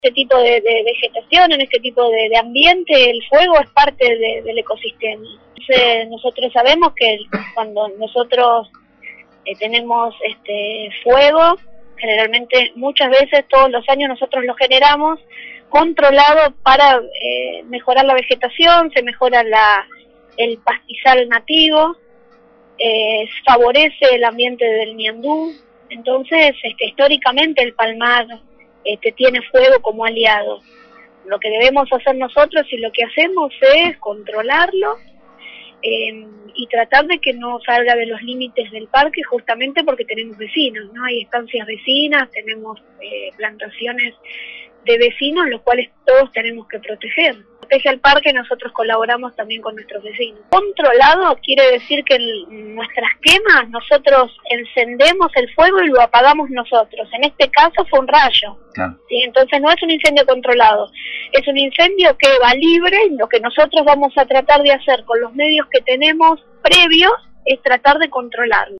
este tipo de vegetación, en este tipo de ambiente, el fuego es parte del ecosistema. Entonces, nosotros sabemos que cuando nosotros tenemos fuego, generalmente muchas veces todos los años nosotros lo generamos controlado para mejorar la vegetación, se mejora el pastizal nativo, favorece el ambiente del ñandú. Entonces, históricamente el palmar tiene fuego como aliado. Lo que debemos hacer nosotros y lo que hacemos es controlarlo y tratar de que no salga de los límites del parque, justamente porque tenemos vecinos, ¿no? Hay estancias vecinas, tenemos plantaciones de vecinos, los cuales todos tenemos que proteger. Protege el parque, nosotros colaboramos también con nuestros vecinos. Controlado quiere decir que en nuestras quemas nosotros encendemos el fuego y lo apagamos nosotros. En este caso fue un rayo. Claro. ¿Sí? Entonces no es un incendio controlado, es un incendio que va libre, y lo que nosotros vamos a tratar de hacer con los medios que tenemos previos es tratar de controlarlo.